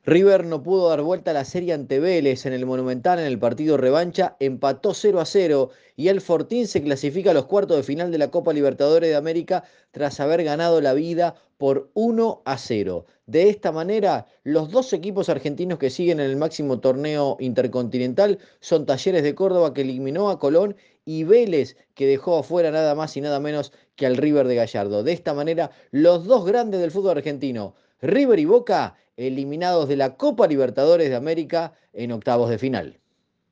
River no pudo dar vuelta a la serie ante Vélez en el Monumental en el partido revancha, empató 0-0 y el Fortín se clasifica a los cuartos de final de la Copa Libertadores de América tras haber ganado la vida por 1-0. De esta manera, los dos equipos argentinos que siguen en el máximo torneo intercontinental son Talleres de Córdoba, que eliminó a Colón, y Vélez, que dejó afuera nada más y nada menos que al River de Gallardo. De esta manera, los dos grandes del fútbol argentino, River y Boca, eliminados de la Copa Libertadores de América en octavos de final.